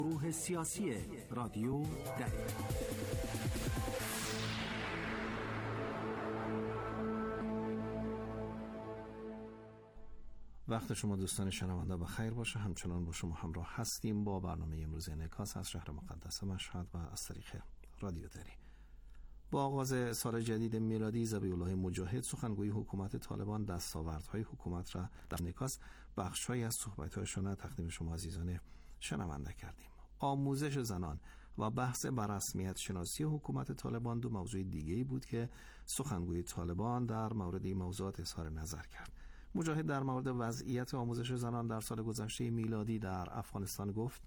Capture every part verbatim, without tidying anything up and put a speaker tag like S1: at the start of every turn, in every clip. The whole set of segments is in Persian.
S1: گروه سیاسی رادیو دری. وقت شما دوستان شنونده بخیر باشه. همچنان با شما همراه هستیم با برنامه امروز انعکاس از شهر مقدس مشهد و از طریق رادیو دری. با آغاز سال جدید میلادی، ذبیح الله مجاهد سخنگوی حکومت طالبان دستاوردهای حکومت را در انعکاس بخش‌هایی از صحبت‌هایشان تقدیم شما عزیزان شنونده کردیم. آموزش زنان و بحث بر رسمیت شناسی حکومت طالبان دو موضوع دیگه‌ای بود که سخنگوی طالبان در مورد این موضوعات اظهار نظر کرد. مجاهد در مورد وضعیت آموزش زنان در سال گذشته میلادی در افغانستان گفت: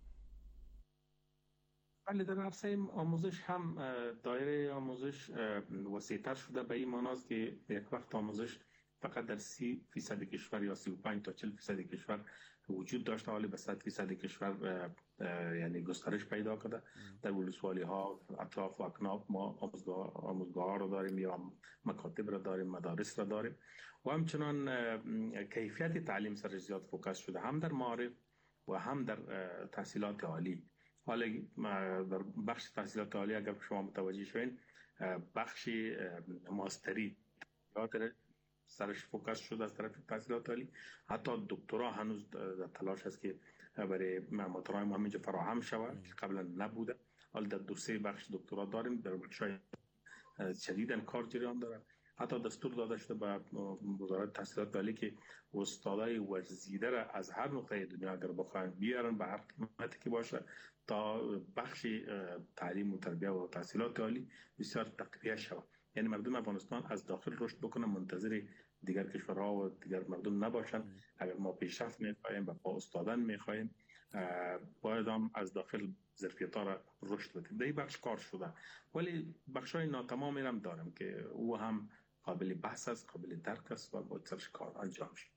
S2: بله، در عرصه آموزش هم دایره آموزش وسیع‌تر شده، به این معناست که یک وقت آموزش فقط در سی فیصد کشور یا سی و پنج تا چهل فیصد کشور وجود داشته، حالی به صد فیصد کشور یعنی گسترش پیدا کرده. در ولسوالی ها، اطراف و اکناف ما آموزگاه آموزگاه ها رو داریم یا مکاتب را داریم، مدارس را داریم و همچنان کیفیت تعلیم سر زیاد فوکس شده، هم در معارف و هم در تحصیلات عالی. حالا در بخش تحصیلات عالی اگر شما متوجه شوین، بخش ماستری سرش فوکس شده از طرف تحصیلات عالی، حتی دکترا هنوز در تلاش است که برای مطالعه ما همینجا فراهم شود که قبلا نبوده. حالا در دو سه بخش دکترا داریم، در بخش‌های شدیداً کار جریان داره. حتی دستور داده شده به وزارت تحصیلات عالی که استادای ورزیده را از هر نقطه دنیا اگر بخواهند بیارن به هر قیمتی که باشه تا بخش تعلیم و تربیه و تحصیلات عالی بسیار تقویت شود. یعنی مردم افغانستان از داخل رشد بکنه، منتظر دیگر کشورها و دیگر مردم نباشن. اگر ما پیشرفت می‌خوایم و با استادان می‌خوایم، باید هم از داخل ظرفیت‌ها را رشد بدیم. در این بخش کار شده، ولی بخش‌های ناتمامی هم دارم که او هم قابل بحث است، قابل درک است و باید سرش کار انجام شد.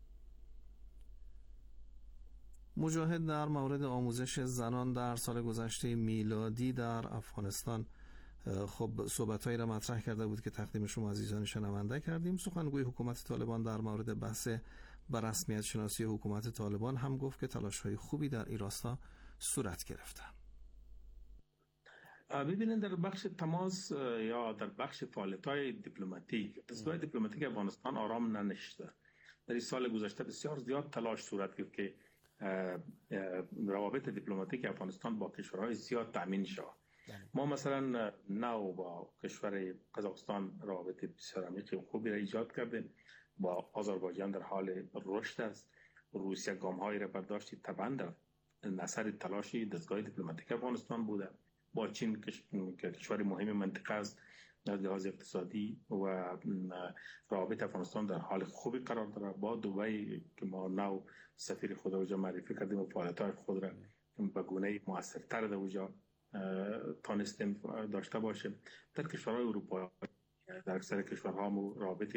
S1: مجاهد در مورد آموزش زنان در سال گذشته میلادی در افغانستان خب صحبت‌هایی را مطرح کرده بود که تقدیم شما عزیزان شنونده کردیم. سخنگوی حکومت طالبان در مورد بحث بر رسمیت شناسی حکومت طالبان هم گفت که تلاش‌های خوبی در این راستا صورت گرفته.
S2: ببینید، در بخش تماس یا در بخش فعالیت‌های دیپلماتیک، دستگاه دیپلماتیک افغانستان آرام ننشسته. در این سال گذشته بسیار زیاد تلاش صورت گرفت که روابط دیپلماتیک افغانستان با کشورهای زیاد تامین شود. ما مثلا نو با کشور قزاقستان روابط بسیار عمیق و خوبی را ایجاد کردیم. با آذربایجان در حال رشد است. روسیه گام‌هایی را برداشت، طبعا در اثر تلاش دستگاه دیپلماتیک افغانستان بوده. با چین که کشور مهم منطقه است از لحاظ اقتصادی و روابط افغانستان در حال خوبی قرار داره. با دبی که ما نو سفیر خود را معرفی کردیم و فعالیت‌های خود را به گونه موثرتر در اونجا تانستیم داشته باشیم. در کشورهای اروپا در اکثر کشورها روابط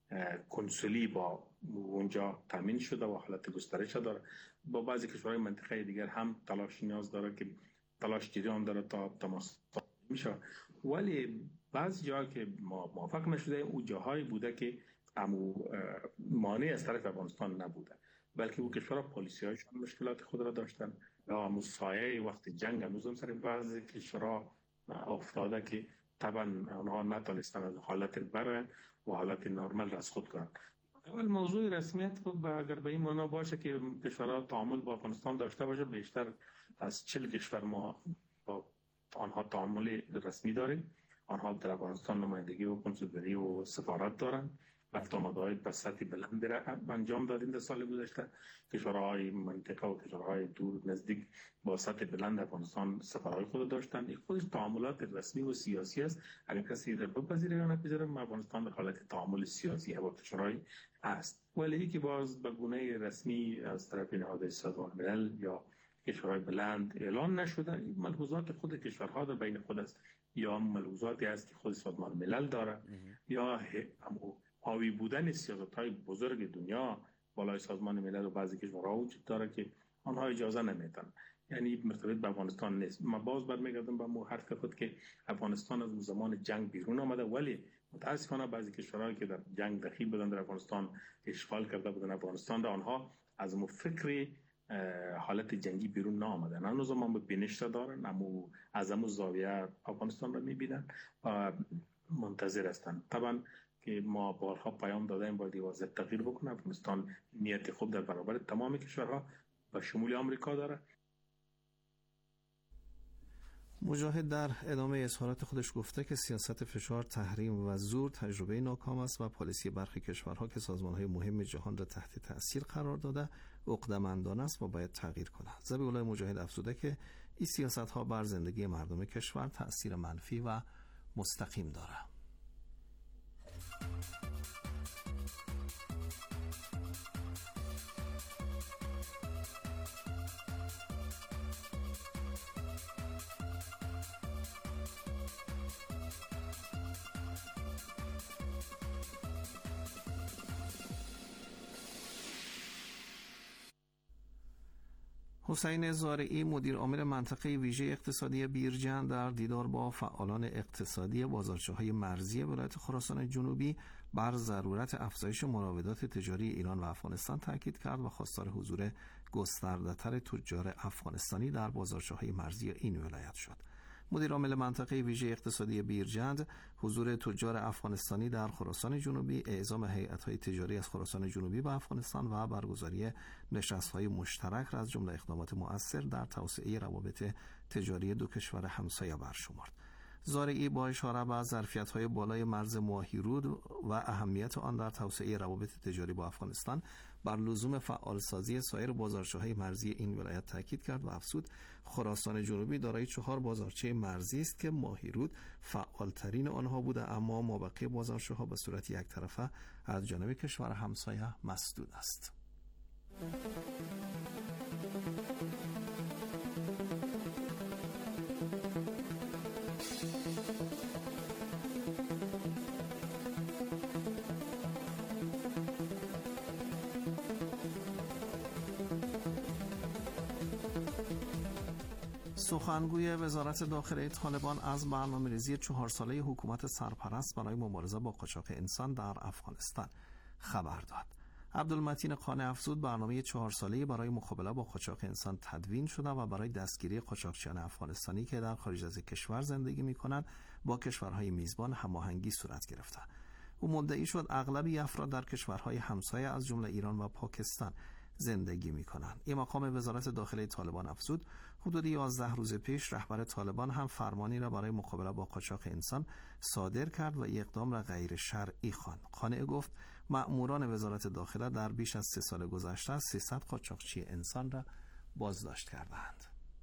S2: کنسولی با اونجا تامین شده و حالت گسترش داره. با بعضی کشورهای منطقه دیگر هم تلاش نیاز داره که تلاش جریان داره تا تماس میشه، ولی بعضی جاها که ما موافق نشده اون جاهایی بوده که امو مانع از طرف افغانستان نبوده، بلکه او کشورها پالیسی هایشان مشکلات خود را داشتن یا امو سایه وقت جنگ هنوز هم سر بعضی کشورها افتاده که طبعا آنها نتونستن از حالت برن و حالت نرمال را از خود کنن. اول موضوع رسمیت خود اگر به این معنا باشه که کشورها تعامل با افغانستان داشته باشه، بیشتر از چهل کشور ما با آنها تعامل رسمی داریم. آنها در افغانستان نمایندگی و کنسولگری و سفارت دارن. رفت آمدهای به سطح بلند را انجام دادیم در سال گذشته. کشورهای منطقه و کشورهای دور نزدیک با سطح بلند افغانستان سفارهای خود داشتن. این خودش تعاملات رسمی و سیاسی است. اگر کسی را بپذیره یا نپذیره، افغانستان در حالت تعامل سیاسی با کشورهای است، ولی که باز به گونه رسمی از طرف نهاد سازمان ملل یا کشورهای بلند اعلان نشده. این ملحوظات خود کشورها در بین خود است، یا ملحوظاتی است که خود سازمان ملل داره، یا همو حاوی بودن سیاست‌های بزرگ دنیا بالای سازمان ملل و بعضی کشورها وجود داره که آنها اجازه نمیدن. یعنی مرتبط به افغانستان نیست. ما باز برمیگردم به مو حرف خود که افغانستان از زمان جنگ بیرون آمده، ولی متاسفانه بعضی کشورها که در جنگ دخیل بودن در افغانستان اشغال کرده بودن افغانستان را، آنها از مو فکر حالت جنگی بیرون نامدن، هنوز هم به بینش دارن، اما از همون زاویه افغانستان رو میبینن و منتظر هستن. طبعا که ما بارها پیام دادیم باید واضح تغییر بکنه. افغانستان نیت خوب در برابر تمام کشورها و شمول آمریکا داره.
S1: مجاهد در ادامه اظهارات خودش گفته که سیاست فشار، تحریم و زور تجربه ناکام است و پالیسی برخی کشورها که سازمان‌های مهم جهان را تحت تأثیر قرار داده عقده‌مندانه است و باید تغییر کند. ذبیح الله مجاهد افزوده که این سیاست‌ها بر زندگی مردم کشور تأثیر منفی و مستقیم دارد. حسین زارعی مدیر عامل منطقه ویژه اقتصادی بیرجند در دیدار با فعالان اقتصادی بازارچه‌های مرزی ولایت خراسان جنوبی بر ضرورت افزایش مراودات تجاری ایران و افغانستان تاکید کرد و خواستار حضور گسترده‌تر تجار افغانستانی در بازارچه‌های مرزی این ولایت شد. مدیر عامل منطقه ویژه اقتصادی بیرجند حضور تجار افغانستانی در خراسان جنوبی، اعزام هیئت‌های تجاری از خراسان جنوبی به افغانستان و برگزاری نشست‌های مشترک را از جمله اقدامات مؤثر در توسعه روابط تجاری دو کشور همسایه برشمرد. زارعی با اشاره به ظرفیت‌های بالای مرز ماهیرود و اهمیت آن در توسعه روابط تجاری با افغانستان بر لزوم فعالسازی سایر بازارچه‌های مرزی این ولایت تاکید کرد و افزود خراسان جنوبی دارای چهار بازارچه مرزی است که ماهیرود فعالترین آنها بوده، اما مابقی بازارچه‌ها به صورت یک طرفه از جانب کشور همسایه مسدود است. سخنگوی وزارت داخله طالبان از برنامه‌ریزی چهار ساله حکومت سرپرست برای مبارزه با قاچاق انسان در افغانستان خبر داد. عبدالمتین قانع افزود برنامه چهار ساله‌ای برای مقابله با قاچاق انسان تدوین شده و برای دستگیری قاچاقچیان افغانستانی که در خارج از کشور زندگی می‌کنند با کشورهای میزبان هماهنگی صورت گرفته. او مدعی شد اغلب افراد در کشورهای همسایه از جمله ایران و پاکستان زندگی می‌کنند. این مقام وزارت داخله طالبان افزود حدود یازده روز پیش رهبر طالبان هم فرمانی را برای مقابله با قاچاق انسان صادر کرد و اقدام را غیر شرعی خواند. قانع گفت مأموران وزارت داخله در بیش از سه سال گذشته سیصد قاچاقچی انسان را بازداشت کردند.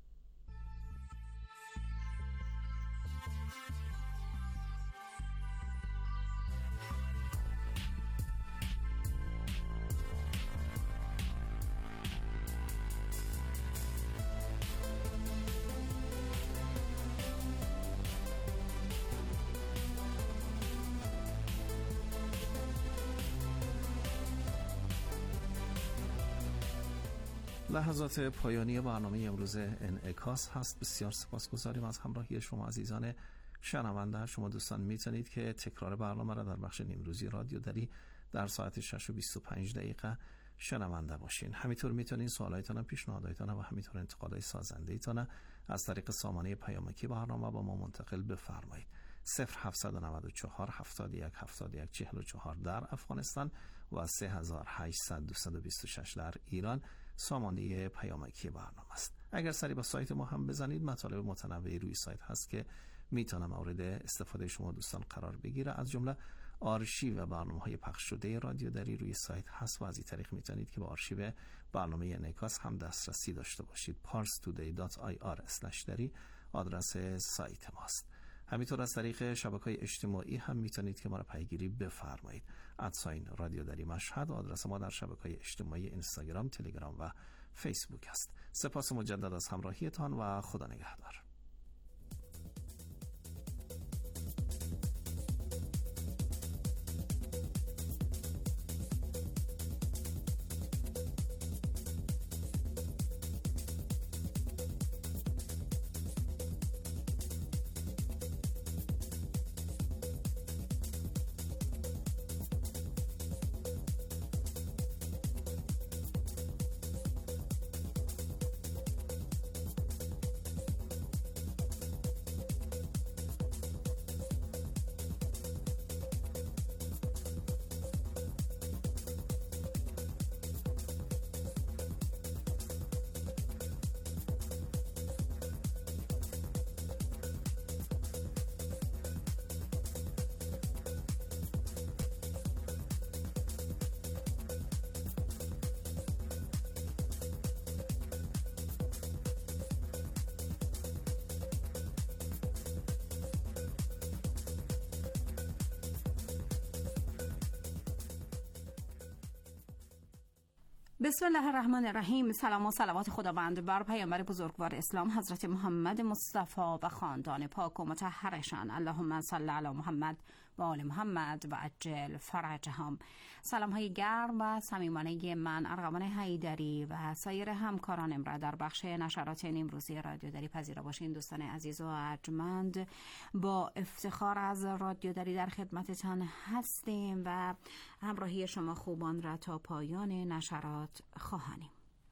S1: لحظات پایانی برنامه امروز انعکاس هست. بسیار سپاسگزاریم از همراهی شما عزیزان شنونده. شما دوستان میتونید که تکرار برنامه را در بخش نیمروزی رادیو دری در ساعت شش و بیست و پنج دقیقه شنونده باشین. همینطور میتونین سوالایتان، پیشنهاداتان و همینطور انتقادهای سازنده‌ایتان از طریق سامانه پیامکی برنامه با ما منتقل بفرمایید. صفر هفت نه چهار هفتاد و یک هفتاد و یک چهل و چهار در افغانستان و سه هزار و هشتصد دویست و بیست و شش در ایران سامانه پیامکی برنامه است. اگر سری به سایت ما هم بزنید مطالب متنوعی روی سایت هست که میتونه مورد استفاده شما دوستان قرار بگیره. از جمله آرشیو برنامه‌های پخش شده رادیو دری روی سایت هست و از این طریق میتونید که به آرشیو برنامه انعکاس هم دسترسی داشته باشید. پارس تودی دات آی آر اسلش دری آدرس سایت ماست. همینطور از طریق شبکه‌های اجتماعی هم میتونید که ما را پیگیری بفرمایید. ادساین رادیو دری مشهد آدرس ما در شبکه‌های اجتماعی اینستاگرام، تلگرام و فیسبوک است. سپاس مجدد از همراهیتان و خدا نگهدار.
S3: بسم الله الرحمن الرحیم. سلام و صلوات خداوند بر پیامبر بزرگوار اسلام حضرت محمد مصطفی و خاندان پاک و مطهرشان. اللهم صل علی محمد و آل محمد و عجل فرجهم. سلام های گرم و صمیمانه من ارغوان حیدری و سایر همکارانم را در بخش نشرات امروزی رادیو دری پذیرا باشین. دوستان عزیز و ارجمند، با افتخار از رادیو دری در خدمتتان هستیم و همراهی شما خوبان را تا پایان نشرات خواهانیم.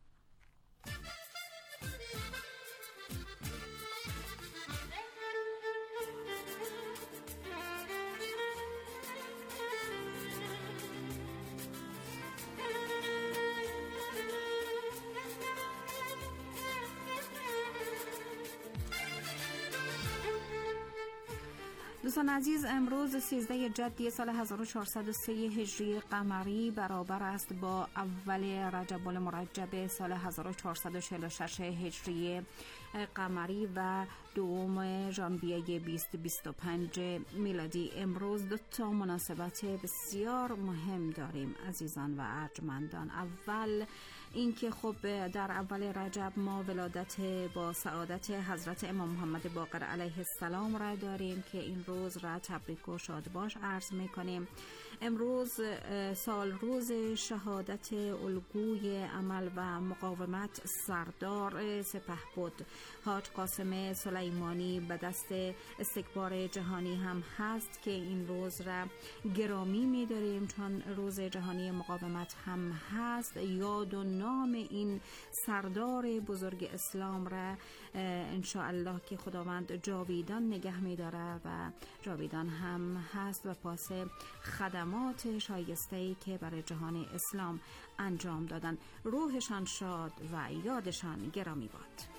S3: دوستان عزیز، امروز سیزده جدی سال هزار و چهارصد و سه هجری قمری برابر است با اول رجب المرجب سال هزار و چهارصد و چهل و شش هجری قمری و دوم ژانویه بیست بیست و پنج میلادی. امروز دو تا مناسبت بسیار مهم داریم عزیزان و ارجمندان. اول اینکه خب در اول رجب ما ولادت با سعادت حضرت امام محمد باقر علیه السلام را داریم که این روز را تبریک و شادباش عرض میکنیم. امروز سال روز شهادت الگوی عمل و مقاومت سردار سپهبد حاج قاسم سلیمانی به دست استکبار جهانی هم هست که این روز را گرامی می‌داریم چون روز جهانی مقاومت هم هست. یاد و نام این سردار بزرگ اسلام را انشاءالله که خداوند جاویدان نگه می‌داره و جاویدان هم هست و پاس خدمات شایسته‌ای که برای جهان اسلام انجام دادن. روحشان شاد و یادشان گرامی باد.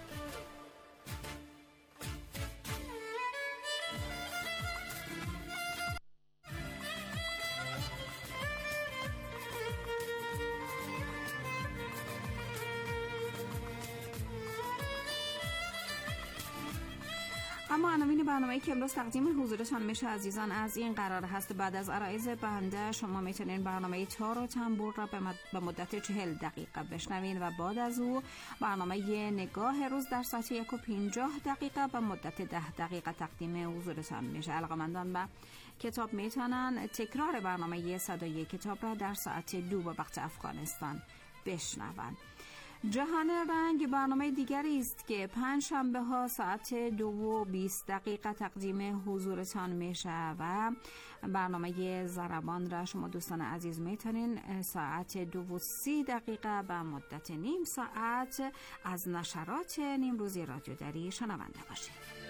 S3: اما عناوین برنامه‌ای که امروز تقدیم حضورتان میشه عزیزان از این قرار هست. بعد از عرایض بنده شما میتونین برنامه تار و تنبور را به مدت چهل دقیقه بشنوین و بعد از او برنامه نگاه روز در ساعت یک و پنجاه دقیقه به مدت ده دقیقه تقدیم حضورتان میشه. علاقه‌مندان به کتاب میتونن تکرار برنامه صد و یک کتاب را در ساعت دو به وقت افغانستان بشنون. جهان رنگ برنامه دیگری است که پنج شنبه ها ساعت دو و بیست دقیقه تقدیم حضورتان میشه و برنامه ضربان را شما دوستان عزیز میتونین ساعت دو و سی دقیقه به مدت نیم ساعت از نشرات نیمروزی رادیو دری شنونده باشید.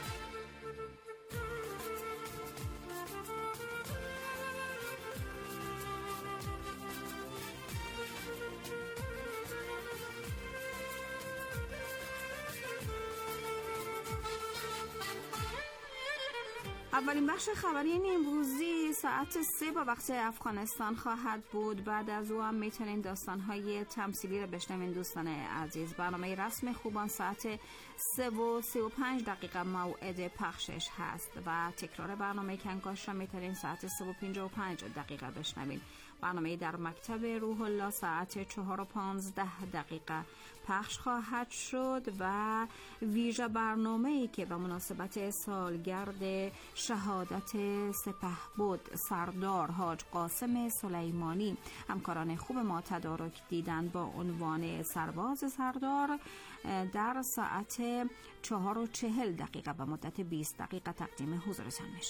S3: اولین بخش خبری امروزی ساعت سه با وقت افغانستان خواهد بود. بعد از او هم میتونین داستان‌های تمثیلی رو بشنوین دوستان عزیز. برنامه رسم خوبان ساعت سه و سی و پنج دقیقه موعد پخشش هست و تکرار برنامه کنکاش را میتونین ساعت سه و پنجاه و پنج دقیقه بشنوین. برنامه در مکتب روح الله ساعت چهار و پانزده دقیقه پخش خواهد شد و ویژه برنامه‌ای که به مناسبت سالگرد شهادت سپهبد سردار حاج قاسم سلیمانی همکاران خوب ما تدارک دیدن با عنوان سرباز سردار در ساعت چهار و چهل دقیقه به مدت بیست دقیقه تقدیم حضورتان میشه.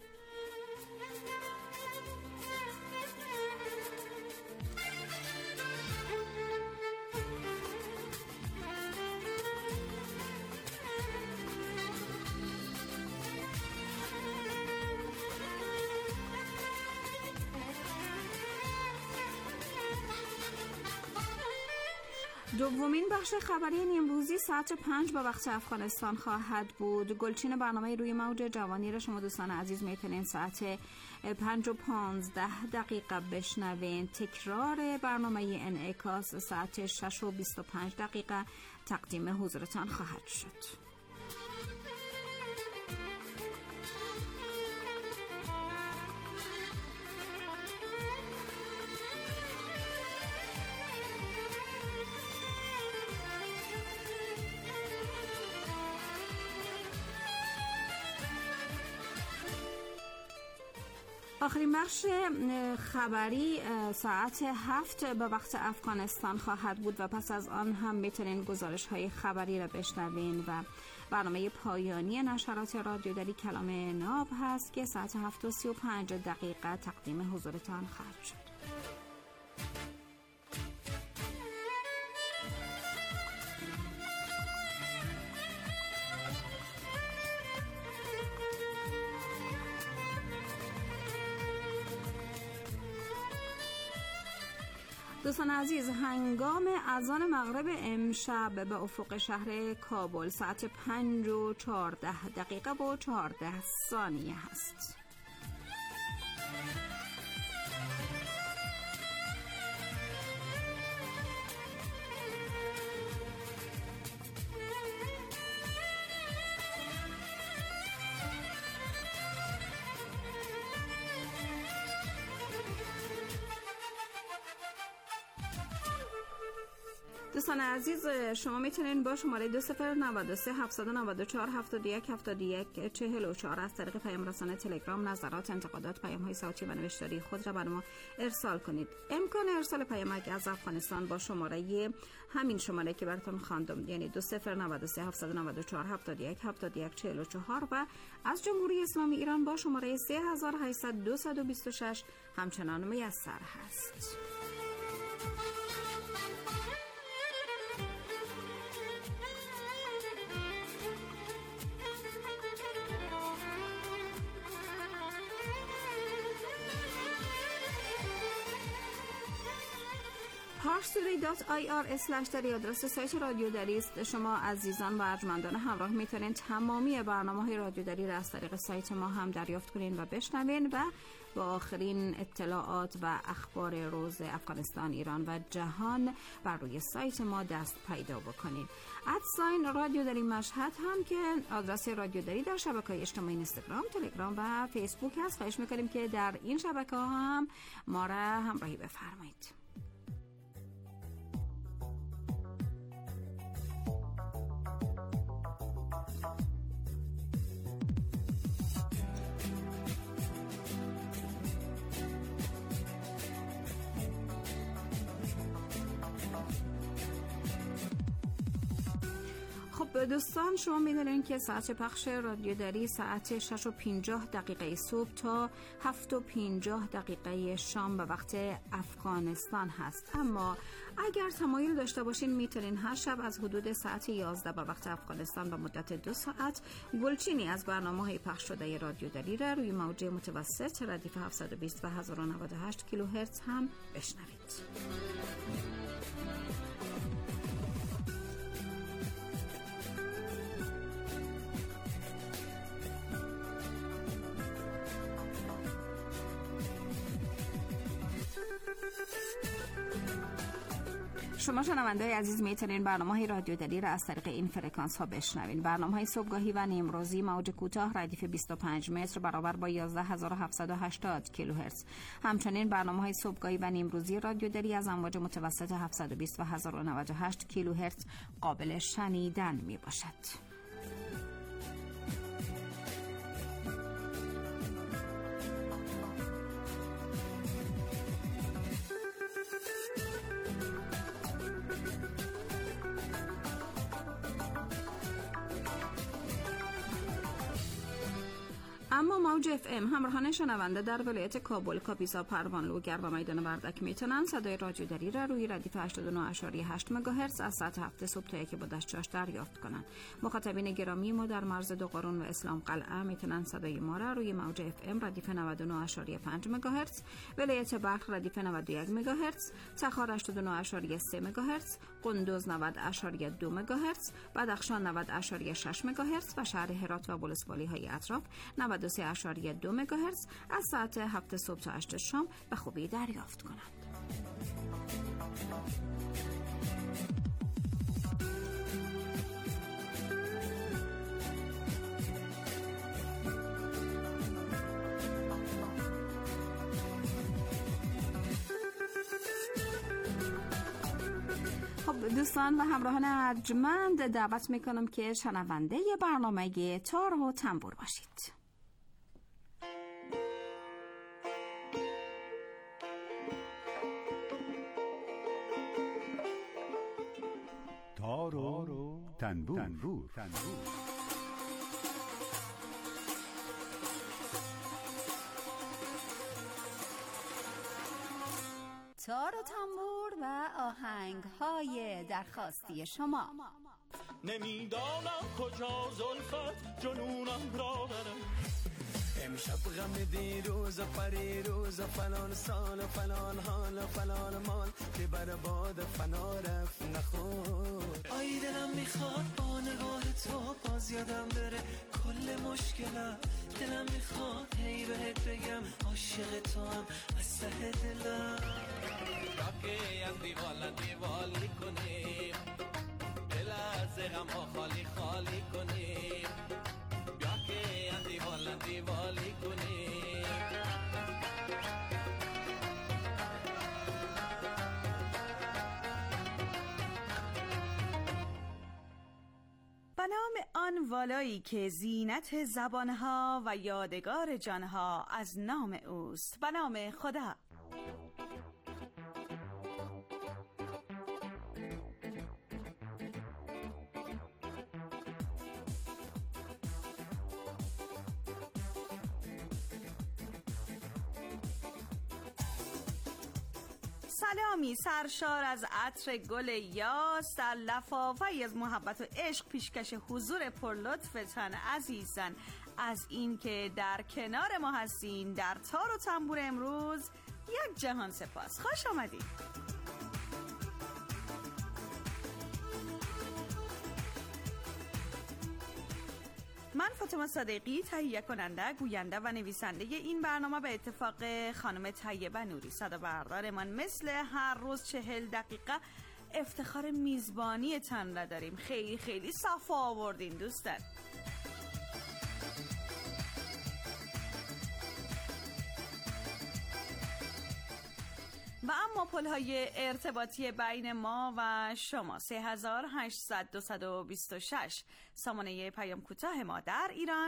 S3: دومین بخش خبری امروزی ساعت پنج به وقت افغانستان خواهد بود. گلچین برنامه روی موج جوانی را شما دوستان عزیز میتونین ساعت پنج و پانزده دقیقه بشنوین. تکرار برنامه انعکاس ساعت شش و بیست و پنج دقیقه تقدیم حضورتان خواهد شد. آخرین بخش خبری ساعت هفت به وقت افغانستان خواهد بود و پس از آن هم میتونین گزارش های خبری را بشنوین و برنامه پایانی نشرات رادیوداری کلام ناب هست که ساعت هفت و سی و پنج دقیقه تقدیم حضورتان خواهد شد. دوستان عزیز، هنگام اذان مغرب امشب به افق شهر کابل ساعت پنج و چهارده دقیقه و چهارده ثانیه هست. دوستان عزیز، شما میتونین با شماره دو صفر نود و سه هفتصد و نود و چهار هفتاد و یک هفتاد و یک چهل و چهار از طریق پیام رسانه تلگرام نظرات، انتقادات، پیام های صوتی و نوشتاری خود را بر ما ارسال کنید. امکان ارسال پیامک از افغانستان با شماره همین شماره که براتون خواندم، یعنی دو صفر نود و سه هفتصد و نود و چهار هفتاد و یک هفتاد و یک چهل و چهار و از جمهوری اسلامی ایران با شماره سه هزار و هشتصد دویست و بیست و شش همچنان میسر هست. پارسوری دات آی آر اسلش در آدرس سایت رادیوداری است. شما عزیزان و ارجمندان همراه میتونین تمامی برنامه‌های رادیوداری را از طریق سایت ما هم دریافت کنین و بشنوین و با آخرین اطلاعات و اخبار روز افغانستان، ایران و جهان بر روی سایت ما دست پیدا بکنین. ادساین رادیوداری مشهد هم که آدرس رادیوداری در شبکه‌های اجتماعی اینستاگرام، تلگرام و فیسبوک هست. خواهش می‌کنیم که در این شبکه‌ها هم ما را همراهی بفرمایید. خب دوستان، شما میدونین که ساعت پخش رادیوداری ساعت شش و پنجاه دقیقه صبح تا هفت و پنجاه دقیقه شام به وقت افغانستان هست. اما اگر تمایل داشته باشین میتونین هر شب از حدود ساعت یازده به وقت افغانستان به مدت دو ساعت گلچینی از برنامه‌های پخش شده رادیوداری را روی موج متوسط ردیف هفتصد و بیست و هزار و نود و هشت کیلوهرتز هم بشنوید. شما شنونده‌های عزیز میتونین برنامه‌های رادیوداری را از طریق این فرکانس ها بشنوین. برنامه‌های صبحگاهی و نیمروزی موج کوتاه ردیف بیست و پنج متر برابر با یازده هزار و هفتصد و هشتاد کیلوهرتز. همچنین برنامه‌های صبحگاهی و نیمروزی رادیوداری از امواج متوسط هفتصد و بیست و هزار و نود و هشت کیلوهرتز قابل شنیدن میباشد. اما موج اف ام همراهان شنونده در ولایت کابل، کاپیسا، پروان، لوگر و میدان وردک میتونن صدای رادیوداری را روی ردیف هشتاد و نه ممیز هشت مگاهرتز از ساعت هفت صبح تا یک با دستجاش دریافت کنند. مخاطبین گرامی ما در مرز دو قرون و اسلام قلعه میتونن صدای ما را روی موج اف ام ردیف نود و نه ممیز پنج مگاهرتز، ولایت بلخ ردیف نود و یک مگاهرتز، تخار هشتاد و نه ممیز سه مگاهرتز، قندوز نود ممیز دو مگاهرتز، بدخشان نود ممیز شش مگاهرتز و شهر هرات و ولسوالی های اطراف نود و سه ممیز دو مگاهرتز از ساعت هفت صبح تا هشت شام به خوبی دریافت کنند. دوستان و همراهان ارجمند، دعوت میکنم که شنونده برنامه تار و تنبور باشید.
S4: تار و تنبور, تنبور. تنبور.
S3: تار و تنبور و آهنگ های درخواستی شما.
S5: نمیدانم کجا زلفت جنونم را برم،
S6: امشب غم دیروز و پریروز و فلان سال و فلان حال و فلان مال که بر باد فنا رفت نخور. آی دلم میخواد با نگاه تو باز یادم بره کل مشکلم، دلم میخواد هی بهت بگم عاشق تو هم از ته دلم.
S5: راکه از دیوال دیوالی کنیم، دل از غم ها خالی خالی کنیم، بیا که از دیوال دیوالی کنیم.
S7: به نام آن والایی که زینت زبانها و یادگار جانها از نام اوست، به نام خدا. سلامی سرشار از عطر گل یاس در لفافه‌ای از محبت و عشق، پیشکش حضور پرلطفتان عزیزان از این که در کنار ما هستین در تار و تنبور امروز. یک جهان سپاس، خوش آمدید. من فاطمه صادقی، تهیه کننده، گوینده و نویسنده این برنامه، به اتفاق خانم طیبه نوری صدا بردارمان، مثل هر روز چهل دقیقه افتخار میزبانی تان را داریم. خیلی خیلی صفا آوردین دوستان. و اما پل‌های ارتباطی بین ما و شما: سه هزار و هشتصد دویست و بیست و شش سامانه پیام کوتاه ما در ایران،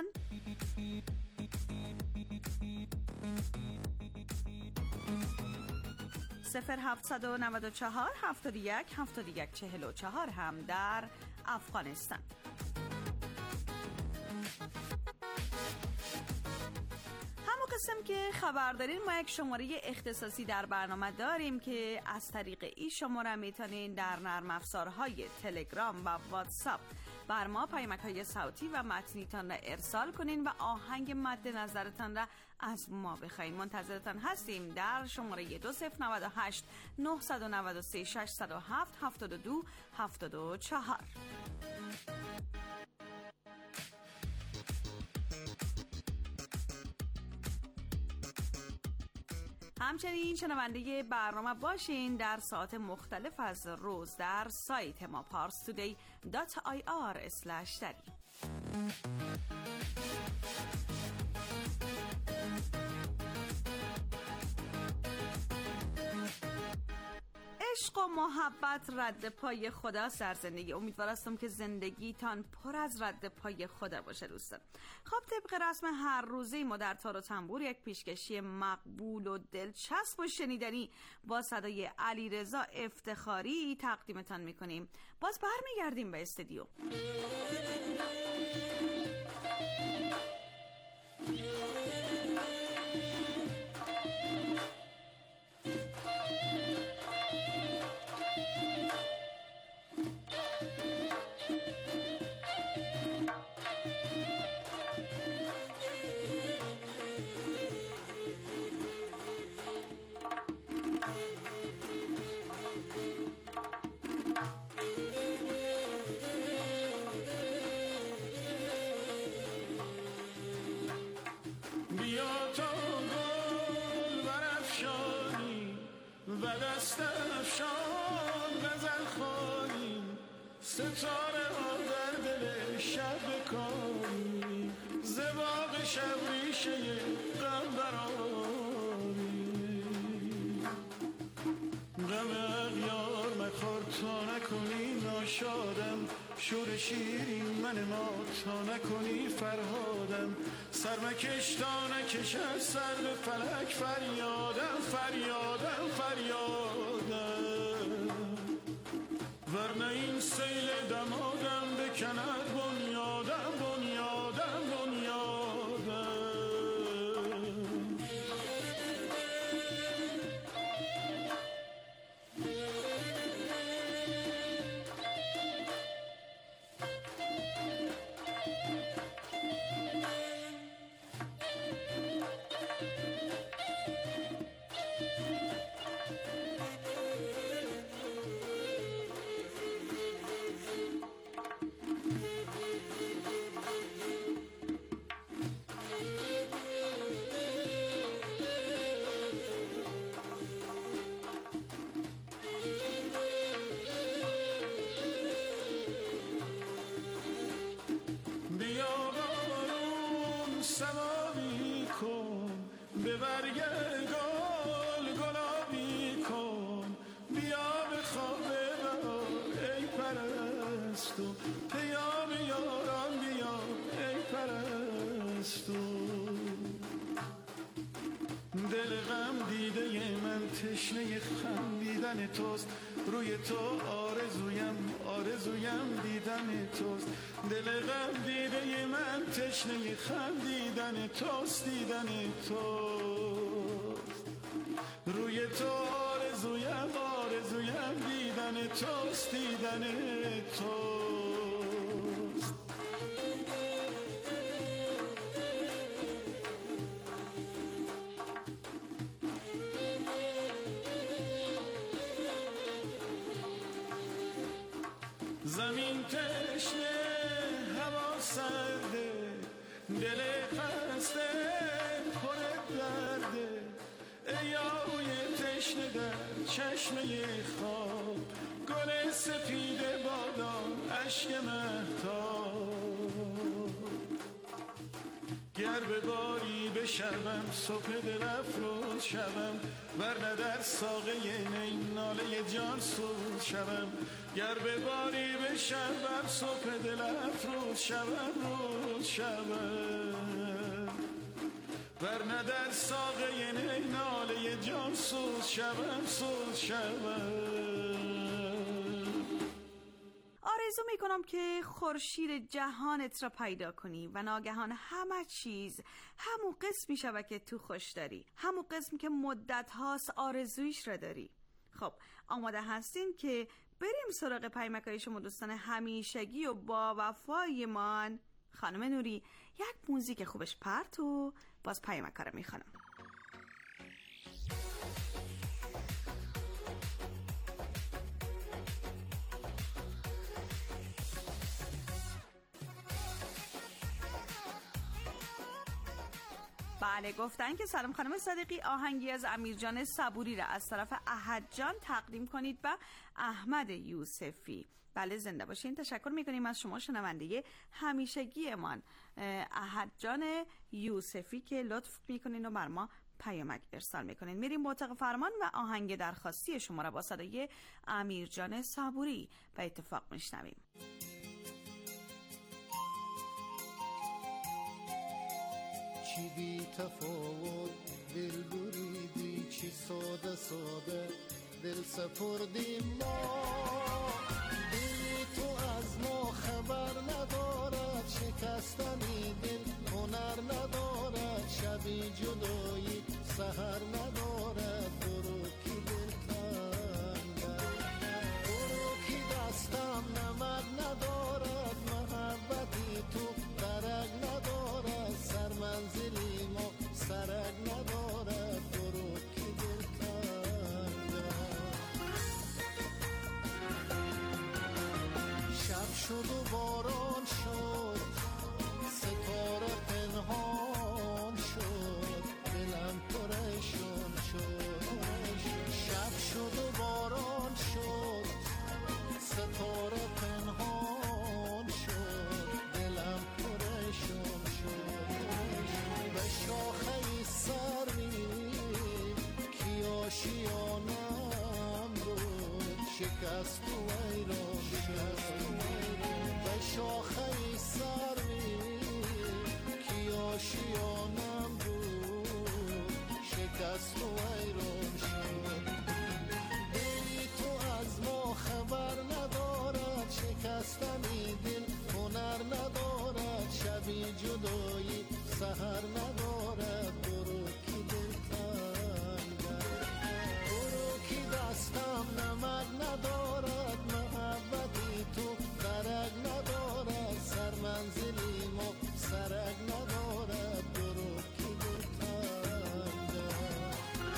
S7: صفر هفتصد و نود و چهار هفتاد و یک هفتاد و یک چهل و چهار هم در افغانستان. قسم که خبر دارین، ما یک شماره اختصاصی در برنامه داریم که از طریق این شماره میتونین در نرم افزارهای تلگرام و واتساپ بر ما پیامک‌های صوتی و متنیتان را ارسال کنین و آهنگ مد نظرتان را از ما بخواین. منتظرتان هستیم در شماره دو صفر نود و هشت نهصد و نود و سه ششصد و هفت هفتاد و دو هفتاد و چهار. همچنین شنونده برنامه باشین در ساعت مختلف از روز در سایت ما پارس تودی دات آی آر اسلش دری. عشق و محبت رد پای خدا سر زندگی. امیدوار هستم که زندگیتان پر از رد پای خدا باشه دوستان. خب طبق رسم هر روزه ما در تار و تنبور یک پیشکشی مقبول و دلچسب و شنیدنی با صدای علیرضا افتخاری تقدیمتان میکنیم. باز برمیگردیم به استودیو.
S5: بیا تا گل برافشانی و دست افشان غزل خوانی، ستاره ها در دل شب بکاری، ز باغ شب ریشه غم برآری. غم اغیار مخور تا نکنی ناشادم، شور شیرین من ما تا نکنی فرهادم. سرمکش تا نکش از سر به فلک فریادم فریادم فریادم. ورنه این سیل دمادم بکند بنیادم بنیادم بنیادم. سماوی کن به برگ گل گلابی کن، بیا به خواب ببر ای پرستو، پیام یاران بیا ای پرستو. دل غم دیده من تشنه خندیدن توست، روی تو آرزویم آرزویم دیدن توست. دل غم دیده من تشنه خندیدن توست دیدن توست. روی تو آرزویم آرزویم دیدن توست دیدن توست. زمین تشنه هوا سرده، دل خسته پر درده. ای آهوی تشنه در چشمه خواب، گل سفید بادام اشک مهتاب. گر به باری بشوم صبح دل افروز شوم، ورنه در ساقه نی ناله جان سوز شوم. گر به باری بشوم صبح دل افروز شوم روز شوم، ورنه در ساقه نی ناله جان سوز شوم سوز شوم.
S7: آرزو میکنم که خورشید جهانت را پیدا کنی و ناگهان همه چیز همون قسمی شوه که تو خوش داری، همون قسمی که مدت هاست آرزویش را داری. خب آماده هستین که بریم سراغ پیامک‌های شما دوستان همیشگی و با وفای من؟ خانم نوری یک موزیک خوبش پرت و باز پیامک‌ها رو میخوانم. بله گفتن که سلام خانم صدیقی، آهنگی از امیرجان صبوری را از طرف احد جان تقدیم کنید و احمد یوسفی. بله زنده باشین. تشکر میکنیم از شما شنونده همیشگی امان احد جان یوسفی که لطف میکنین و بر ما پیامک ارسال میکنین. میریم مطلق فرمان و آهنگ درخواستی شما را با صدای امیرجان صبوری به اتفاق میشنویم.
S8: چی بی تفاوت دل بریدی، چی ساده ساده دل سپردیم ما. دل تو از ما خبر ندارد، شکستنی دل هنر ندارد. شبی جدایی سحر ندارد، برو کی دل تنگم، برو کی دستم نمک ندارد. محبتی تو درک ندارد، سر منزلی ما سرک ندارد، برو کی دل تنگم. شب شد و باران شد، ستاره پنهان شد، دلم پریشان شد. شب شد و باران شد، ستاره پنهان شد، دلم پریشان شد. به شاخه سری کی آشیانم بود، شکست و ویران شد. به شاخه سری کی آشیانم بود، شکست و ویران شد. دلی تو از ما خبر ندار، جدایی سحر ندارد. برو کی دل تنگم، برو کی دستم نمک ندارد. محبتی تو درک ندارد، سر منزلیم و سرک ندارد. برو کی دل تنگم.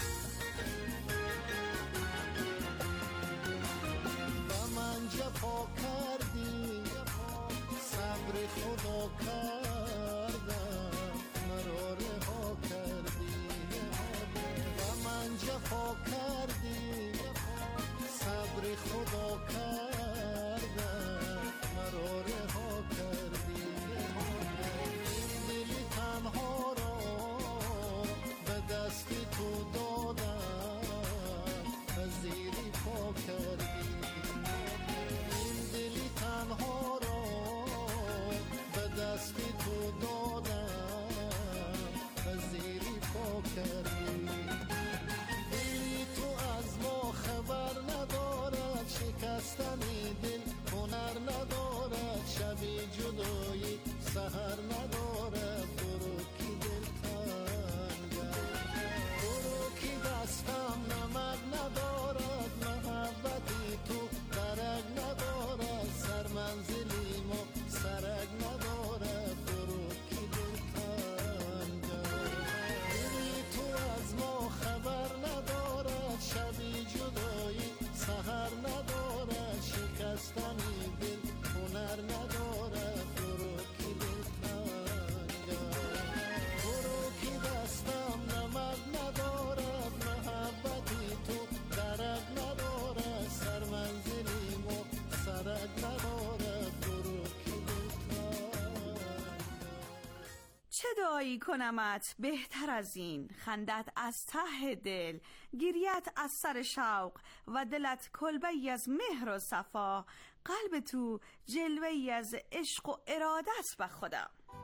S8: و من جفا کردی صبر خدا کردم، مرا رها کردی. و من جفا کردی صبر خدا کردم، مرا رها کردی. این دل تنها را به دست تو دادم، از زیری پا کردی. این دل تنها را به دست تو دادم، از زیری پا کردی. دلی تو از ما خبر ندارد، شکستنی دل هنر ندارد. شبی جدایی سحر ندارد. برو کی دل تنگم، برو کی دستم نمک ندارد. محبتی تو درک ندارد، سر منزلیم و سرک ندارد. برو کی دل تنگم، دلی تو از ما خبر ندارد. شبی جدایی سحر ندارد، شکستنی دل هنر ندارد. برو کی دل تنگم، برو کی دستم نمک ندارد. محبتی تو درک ندارد، سر منزلیم و سرک ندارد. برو کی دل تنگم.
S7: چه دعایی کنمت بهتر از این، خندت از ته دل، گریت از سر شوق و دلت کلبه‌ای از مهر و صفا، قلب تو جلوه‌ای از عشق و ارادت به خدا.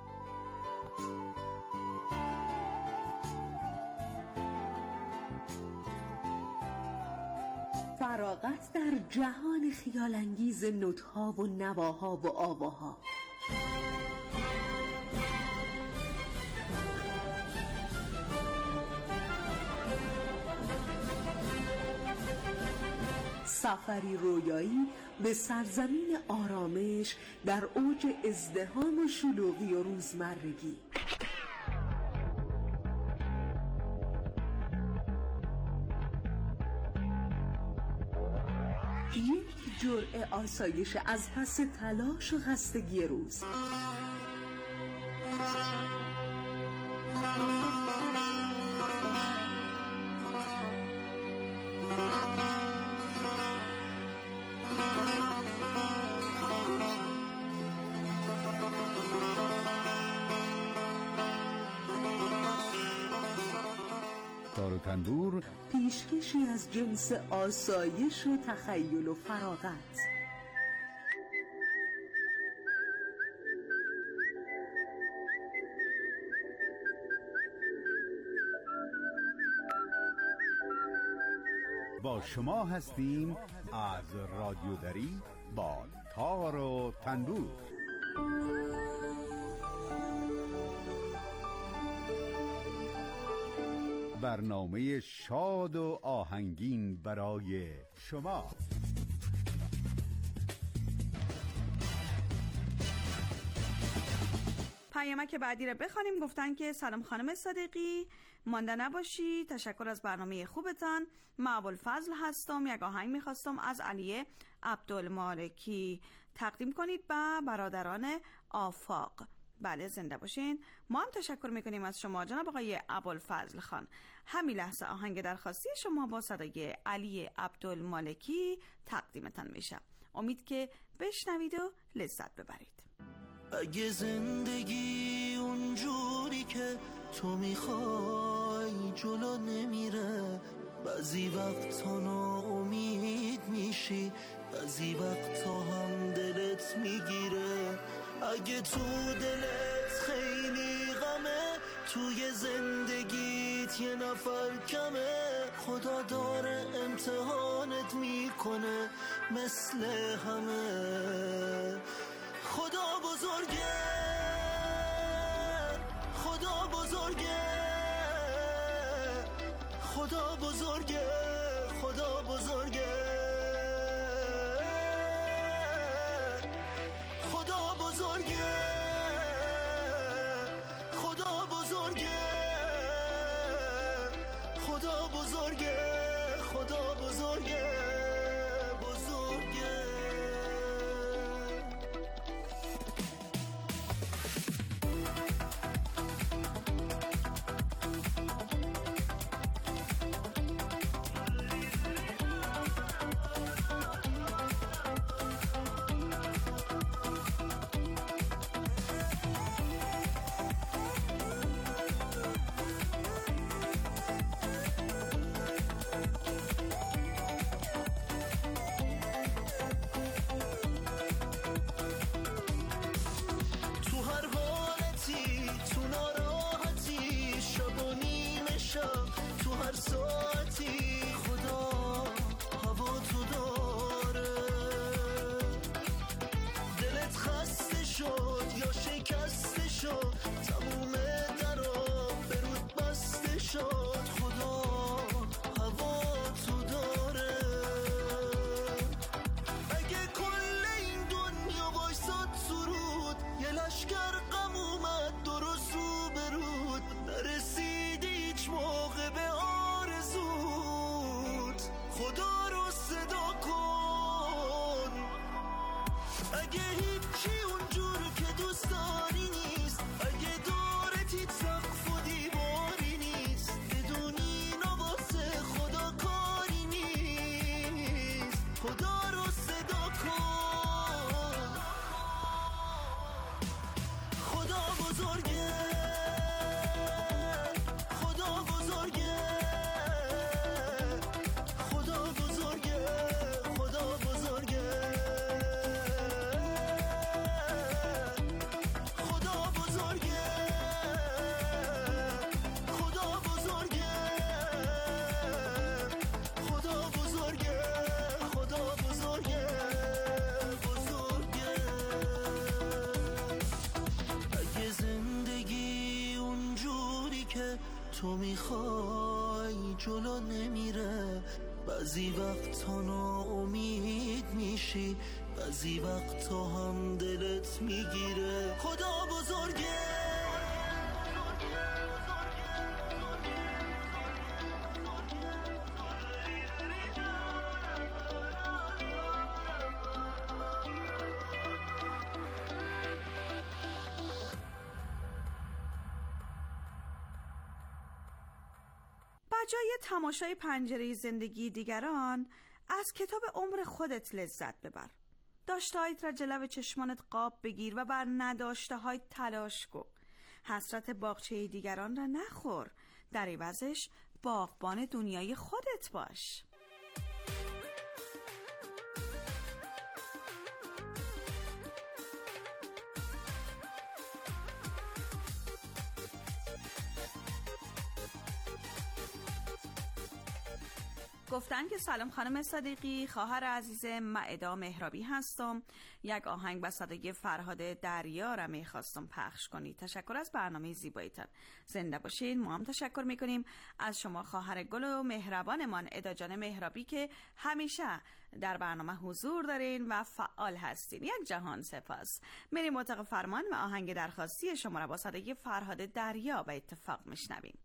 S9: فراغت در جهان خیالانگیز نوت‌ها و نواها و آواها. سفری رویایی به سرزمین آرامش در اوج ازدحام و شلوغی و روزمرگی. یک جرعه آسایش از پس تلاش و خستگی روز.
S4: تار و تنبور
S9: پیشکشی از جنس آسایش و تخیل و فراغت.
S4: با شما هستیم از رادیو دری با تار و تنبور. برنامه شاد و آهنگین برای شما.
S7: پیامک بعدی رو بخوانیم. گفتن که سلام خانم صادقی، مانده نباشی، تشکر از برنامه خوبتان. من ابوالفضل هستم، یک آهنگ میخواستم از علی عبدالمالکی تقدیم کنید به برادران آفاق. بله زنده باشین. ما هم تشکر میکنیم از شما جناب آقای ابوالفضل خان. همین لحظه آهنگ درخواستی شما با صدای علی عبدالمالکی تقدیمتان میشه. امید که بشنوید و لذت ببرید.
S6: اگه زندگی اونجوری که تو میخوای جلو نمیره، بعضی وقتا ناامید میشی، بعضی وقتا هم دلت میگیره. اگه تو دلت خیلی غمه، توی زندگیت یه نفر کمه، خدا داره امتحانت میکنه مثل همه. خدا بزرگه خدا بزرگه، خدا بزرگه، خدا بزرگه، خدا بزرگه، خدا بزرگه، خدا بزرگه، بزرگه. تو میخوای جلو نمیره، بعضی وقتا ناامید میشی، بعضی وقتا هم دلت میگیره. خدا بزرگه،
S7: جای تماشای پنجره زندگی دیگران از کتاب عمر خودت لذت ببر. داشته‌هایت را جلو چشمانت قاب بگیر و بر نداشته‌هایت تلاش کن. حسرت باغچه دیگران را نخور، در عوضش باغبان دنیای خودت باش. گفتن که سلام خانم صدیقی، خواهر عزیز معدا مهرابی هستم. یک آهنگ به صدای فرهاد دریا را میخواستم پخش کنید. تشکر از برنامه زیباییتان. زنده باشین. ما هم تشکر میکنیم از شما خواهر گل و مهربانمان ادا جان مهرابی که همیشه در برنامه حضور دارین و فعال هستین. یک جهان سپاس. میریم اتاق فرمان و آهنگ درخواستی شما را با صدای فرهاد دریا به اتفاق میشنویم.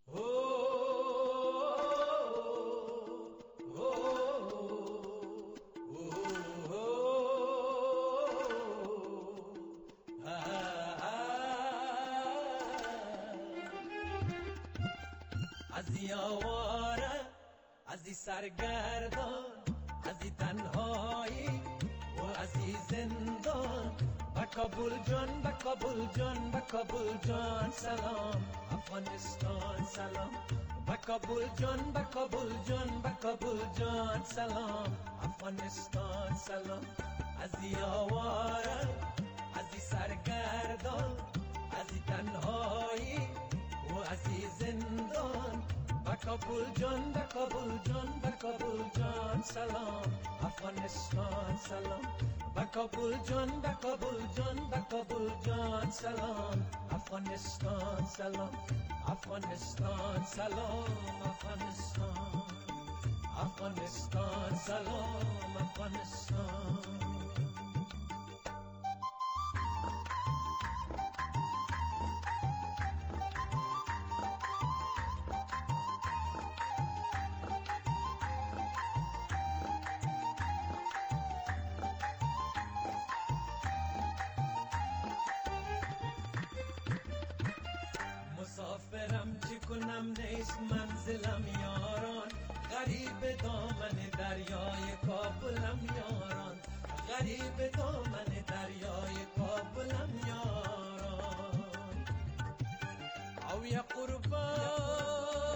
S10: ازی آواره، ازی سرگردان، ازی تنهایی و ازی زندان. با کابل جان، با کابل جان، با کابل جان سلام. افغانستان سلام. با کابل جان، با کابل جان، با کابل جان سلام. افغانستان سلام. ازی آواره، ازی سرگردان، ازی تنهایی و ازی زندان. با کابل جان، با کابل جان، با کابل جان سلام. افغانستان سلام. با کابل جان، با کابل جان، با کابل جان سلام. افغانستان سلام. افغانستان سلام افغانستان، افغانستان سلام افغانستان.
S6: مسافرم چی کنم نیست منزلم یاران، غریب دامن دریای کابلم یاران، غریب دامن دریای کابلم یاران. او یا قربان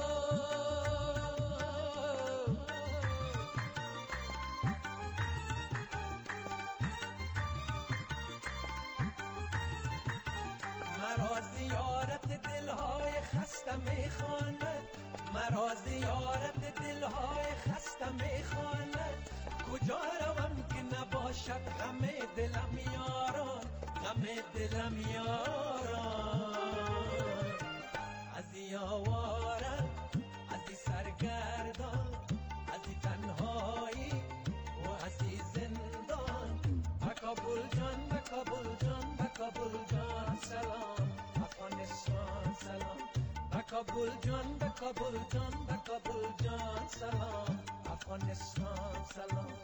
S6: مرا زیارت دلهای خسته میخواند، مرا زیارت دلهای خسته میخواند. کجا روم که نباشد غم دلم یاران، غم دلم یاران. از این آواره از این سرگردان، از این تنهایی و از این زندان. به کابل جان به کابل جان به کابل جان سلام افغانستان سلام. به کابل جان به کابل جان به کابل جان سلام افغانستان سلام.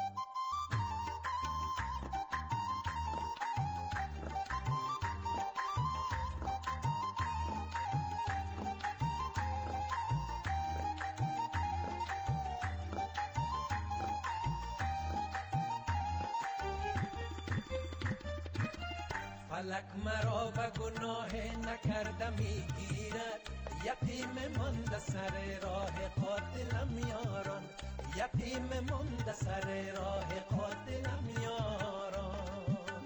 S6: فلک مرا به گناه نکرده میگیرد، یتیم مانده سر راه قاتلم یاران، یتیم مانده سر راه قاتلم یاران.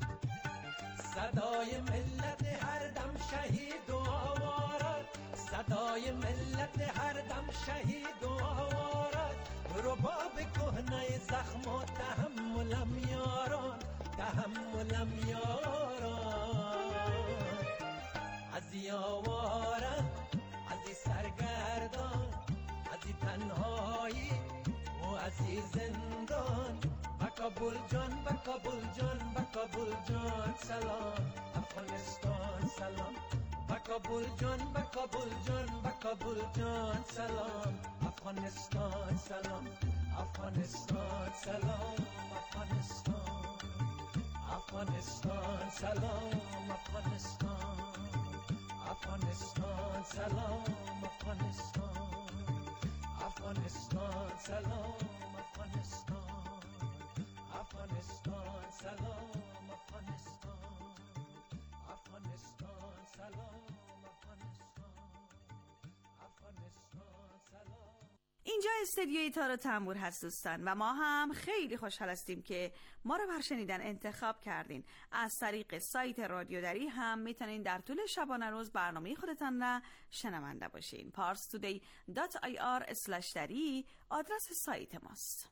S6: صدای ملت هر دم شهید و آوارد، صدای ملت هر دم شهید و آوارد. رباب کهنه زخم و تحملم یاران، تحملم یاران. از این آواره از این سرگردان، از این تنهایی و از این زندان. به کابل جان به کابل جان به کابل جان سلام افغانستان سلام. به کابل جان به کابل جان به کابل جان سلام افغانستان سلام. افغانستان سلام افغانستان، افغانستان سلام افغانستان، افغانستان سلام افغانستان، افغانستان سلام افغانستان، افغانستان سلام افغانستان، افغانستان سلام افغانستان، افغانستان سلام.
S7: اینجا استدیوی تار و تنبور هست دوستان و ما هم خیلی خوشحال هستیم که ما رو بر شنیدن انتخاب کردین. از طریق سایت رادیو دری هم میتونین در طول شبانه روز برنامه خودتان را شنونده باشین. پارس تودی دات آی آر اسلش دری آدرس سایت ماست.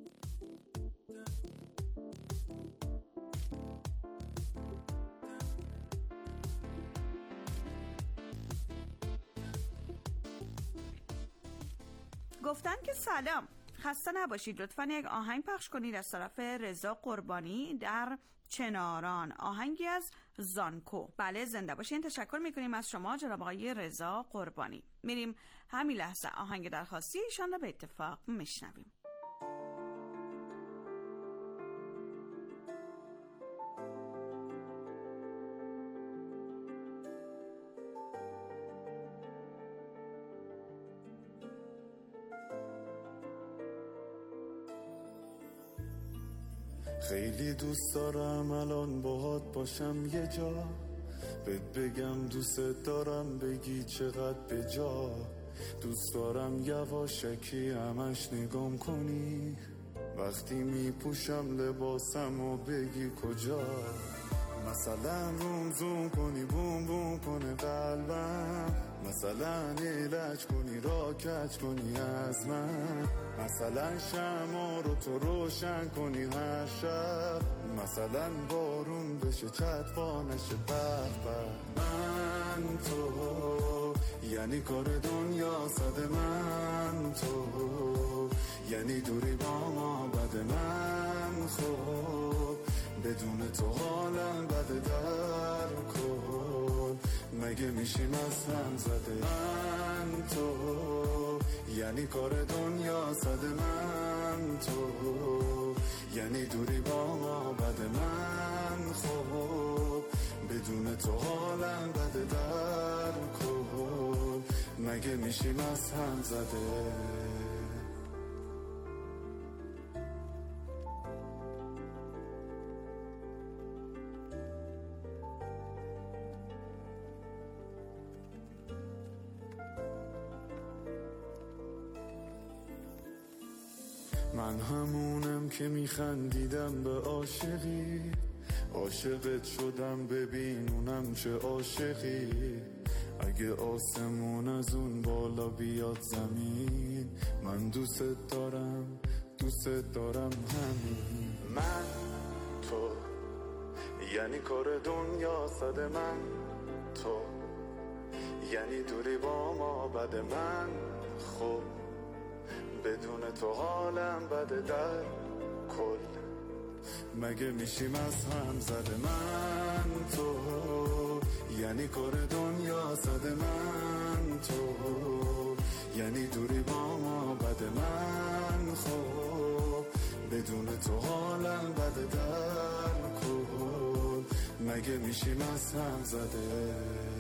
S7: گفتن که سلام، خسته نباشید، لطفاً یک آهنگ پخش کنید از طرف رضا قربانی در چناران، آهنگی از زانکو. بله زنده باشین. تشکر میکنیم از شما جناب آقای رضا قربانی. میریم همین لحظه آهنگ درخواستی ایشان را به اتفاق میشنویم.
S5: خیلی دوست دارم الان باهات باشم یه جا، بهت بگم دوست دارم بگی چقدر به جا. دوست دارم یواشکی همش نگام کنی، وقتی میپوشم لباسم و بگی کجا. مثلا روم زوم کنی بوم بوم کنه قلبم، مثلا علاج کنی را کج کنی از من، مثلا شمع رو تو روشن کنی هر شب، مثلا بارون بشه چطفا نشه بخ بخ. من تو
S11: یعنی کار دنیا صد من تو، یعنی دوری با ما بد من خوب، بدون تو حالم بده در کن، مگه میشیم از هم زده من تو، یعنی کار دنیا صد من تو، یعنی دوری با ما بد من خوب، بدون تو حالم بده در کن، مگه میشیم از هم زده. من همونم که میخندیدم به عاشقی، عاشقت شدم ببین اونم چه عاشقی، اگه آسمون از اون بالا بیاد زمین، من دوست دارم دوست دارم همین. من تو یعنی کار دنیا صد من تو، یعنی دوری با ما بد من خوب، بدون تو حالم بده در کل، مگه میشیم از هم زده من تو، یعنی کار دنیا صد من تو، یعنی دوری با ما بد من خوب، بدون تو حالم بده در کل، مگه میشیم از هم زده.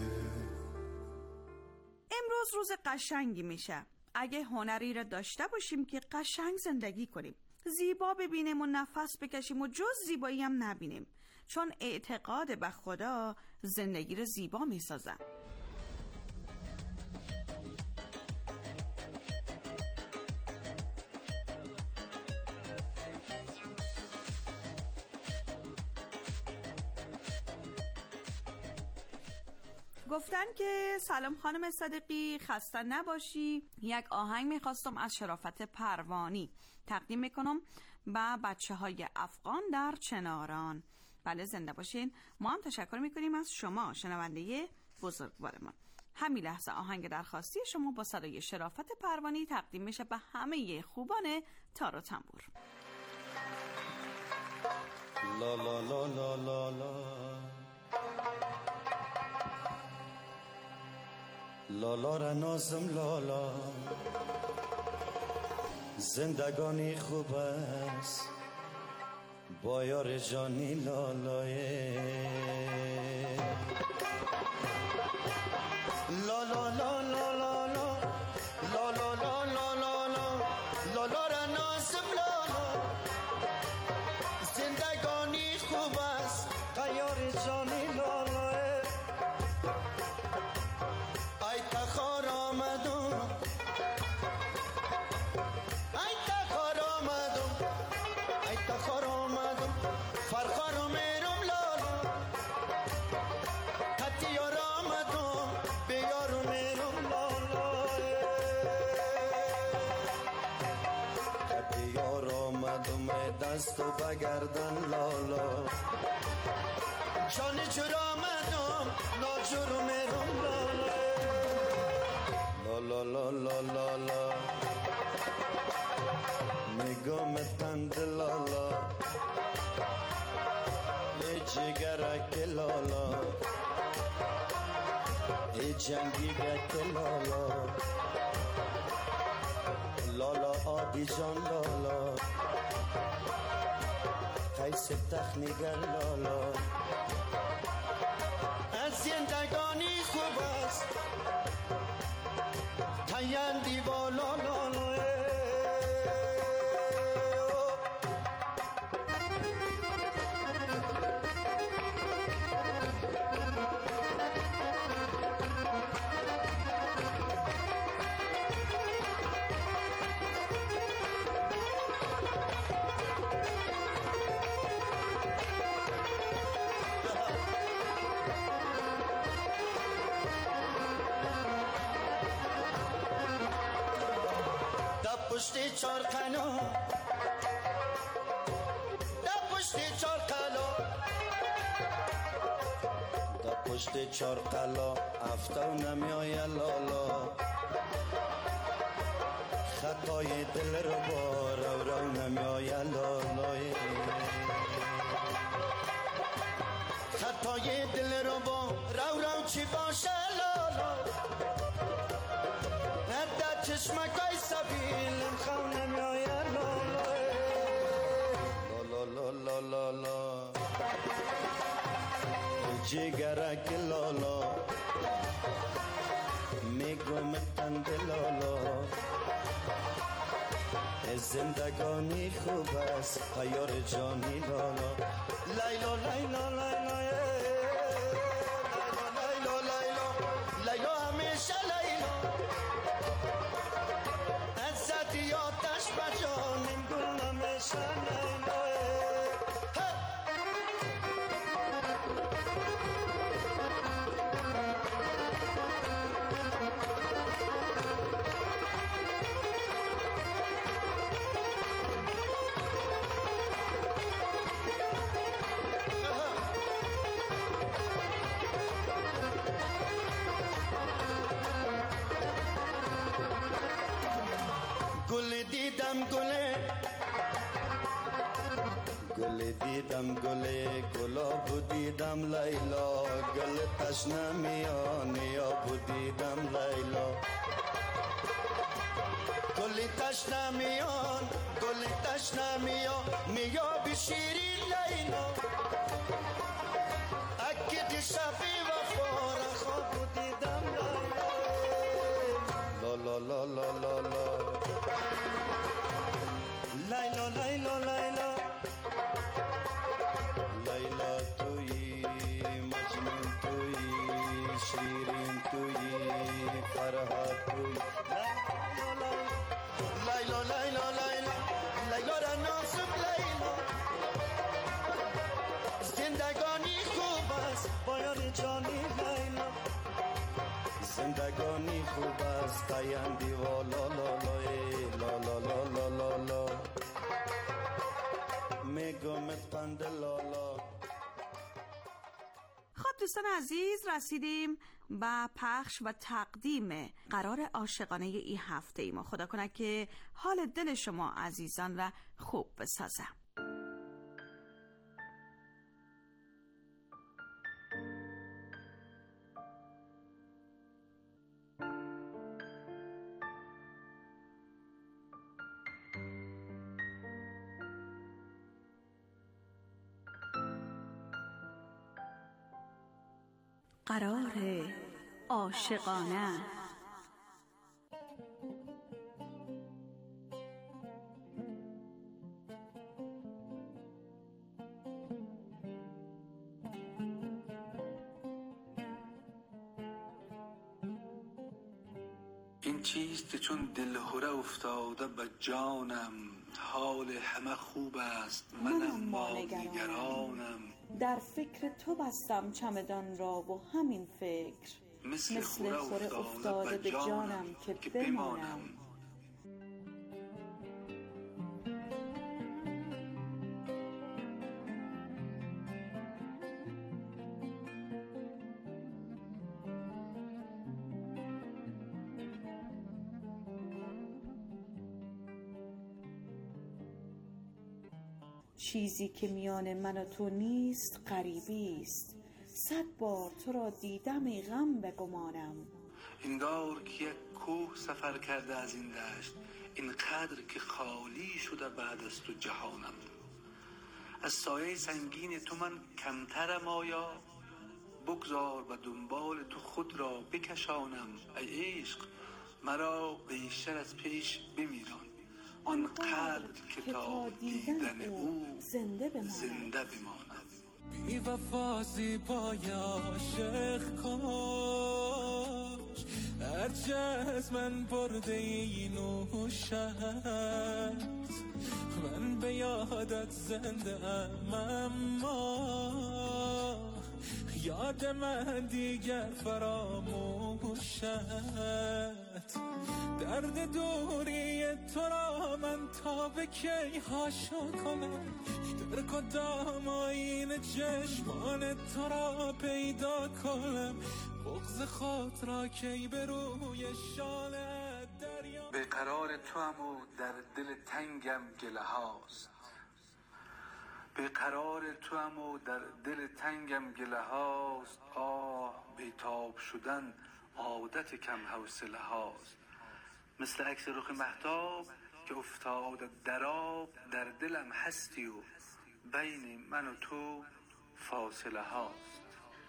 S7: امروز روز قشنگی میشه. اگه هنری را داشته باشیم که قشنگ زندگی کنیم، زیبا ببینیم و نفس بکشیم و جز زیبایی هم نبینیم، چون اعتقاد به خدا زندگی را زیبا میسازه. گفتن که سلام خانم صدیقی، خسته نباشی. یک آهنگ میخواستم از شرافت پروانی تقدیم میکنم به بچه های افغان در چناران. بله زنده باشین. ما هم تشکر میکنیم از شما شنونده بزرگوارمان. همین لحظه آهنگ درخواستی شما با صدای شرافت پروانی تقدیم میشه به همه خوبان تار و تنبور.
S5: لا لا لا لا لا لا لالا را نازم لالا، زندگانی خوب است با یار جانی لالای. لالا لا لا لا لا لالا لا لا لا لا لالا را نازم لالا، زندگانی خوب است با یار جانی لالای. دست و بگردن لالا، جان جور آمدم ناجور و میرم لالا لا لا لا لا نگام تند لالا، ای جگرک لالا، ای جنگیگک لالا، لالا آبی جان لالا، قیس تخنیگر لالا. از زندگانی خوب است تایندی با لالا. پشتی چار قنا دا پشتی چار قلا دا
S12: پشت چار قلا افتو نمیای لالا خطای دل رو با رو رو نمیای لالای خطای دل رو با رو رو چی باشه لالا ندد چشمکای سبیلم خو نمیای لالای لالا لالا لالا جگرک لالا میگم تند لالا زندگانی خوب است پیار جانی لالا لیلا لیلا لیلا لیلا لیلا لیلا همیشه لیلا عزت یادش بجانیم گل همیشه لیلا گل دیدم گله گل دیدم گله گلاب دیدم لیلا گل تشنه میان یاب دیدم لیلا گل تشنه میان گل تشنه میان میاب شیرین لیلا اکد شفی وفا را خواب دیدم لیلا لا لا لا لا لا لیلا لیلا لیلا لیلا تویی مجنون تویی شیرین تویی فرهاد تویی لیلا لیلا لیلا لیلا را نازم لیلا زندگانی خوب است باید جانی لیلا زندگانی خوب است قیندی و لا لا لا لا لا لا لا لا میگمت پند لالا.
S7: خب دوستان عزیز رسیدیم به پخش و تقدیم قرار عاشقانه ای هفته ای ما. خدا کنه که حال دل شما عزیزان را خوب بسازه. قرار عاشقانه.
S13: این چیست چون دلهره افتاده به جانم حال همه خوب است منم ما نگرانم
S7: در فکر تو بستم چمدان را و همین فکر
S13: مثل,
S7: مثل خوره افتاده به جانم که, که بمانم. چیزی که میان من و تو نیست غریبی است، صد بار تو را دیدم ای غم بگمانم.
S13: انگار که یک کوه سفر کرده از این دشت، اینقدر که خالی شده بعد از تو جهانم. از سایه سنگین تو من کمترم آیا؟ بگذار و دنبال تو خود را بکشانم. ای عشق مرا بیشتر از پیش بمیران، آنقدر که تا دیدن او زنده بمانم.
S6: بی وفا زیبای عاشق کاش هرچه از من برده این نوش است. من به یادت زنده ام اما
S5: یاد من دیگر فراموشت، درد دوری تو را من تا به کی هاشا کنم، در کدام آینه چشمان تو را پیدا کنم، بغض خود را کی به روی شال دریا.
S13: به قرار تو هم و در دل تنگم گله هاست، به قرار تو هم و در دل تنگم گله هاست، آه بیتاب شدن عادت کم حوصله هاست، مثل عکس رخ مهتاب که افتاد در آب، در دلم هستی و بین من و تو فاصله هاست.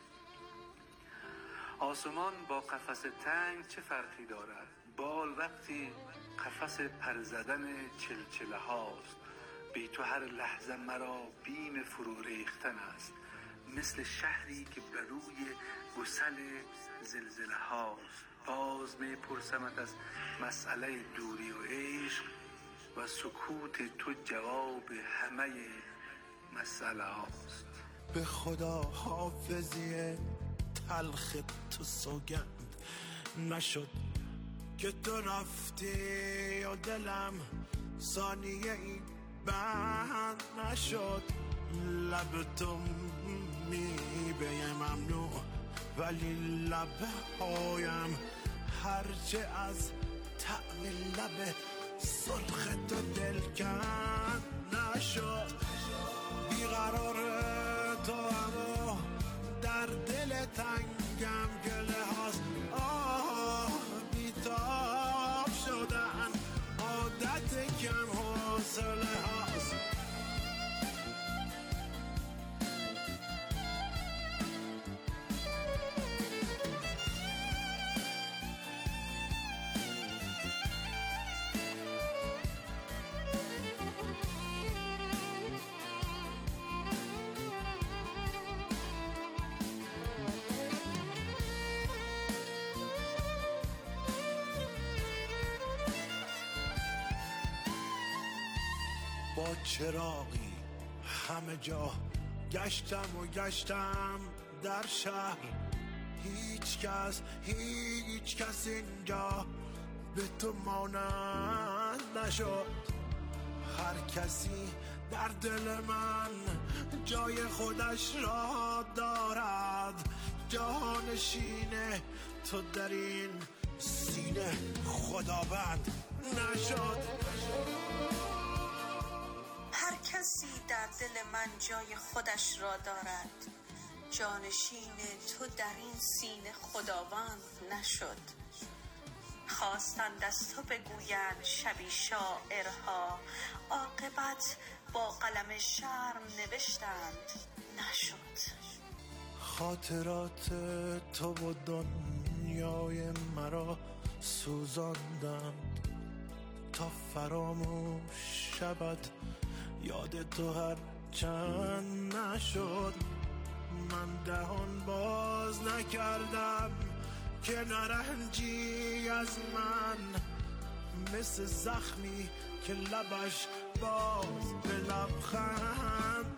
S13: آسمان با قفس تنگ چه فرقی دارد؟ بال وقتی قفس پر زدن چلچله هاست، بی تو هر لحظه مرا بیم فرو ریختن است، مثل شهری که بر روی گسل زلزله هاست. باز می پرسمت از مسئله دوری و عشق و سکوت تو جواب همه مسئله هاست.
S14: به خدا حافظی تلخ تو سوگند نشد که تو رفتی و دلم ثانیه ای بند نشد. لب تو میبه ممنوع ولی لب هایم هرچه از طعم لب سرخ تو دلکن نشد. بیقرار تو اما در دل تنگم گله هاست، آه بیتاب شدن عادت کم حوصله هاست. با چراغی همه جا گشتم و گشتم در شهر، هیچ کس هیچ کس اینجا به تو مانند نشد. هر کسی در دل من جای خودش را دارد، جانشین تو در این سینه خداوند نشد.
S15: هر کسی در دل من جای خودش را دارد، جانشین تو در این سینه خداوند نشد. خواستند از تو بگویند شبی شاعرها، عاقبت با قلم شرم نوشتند نشد.
S14: خاطرات تو و دنیای مرا سوزاندند تا فراموش شود یاد تو هر چند نشد. من دهان باز نکردم که نرنجی از من، مثل زخمی که لبش باز به لبخند.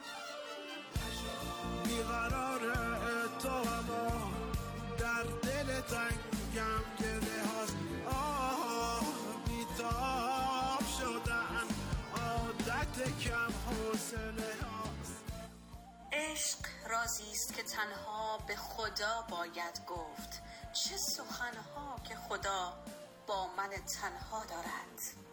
S14: بیقرار تو اما در دل تنگم گله هاست، آه بیتاب شدن عادت کم حوصله هاست.
S15: عشق رازی است که تنها به خدا باید گفت، چه سخنها که خدا با من تنها دارد.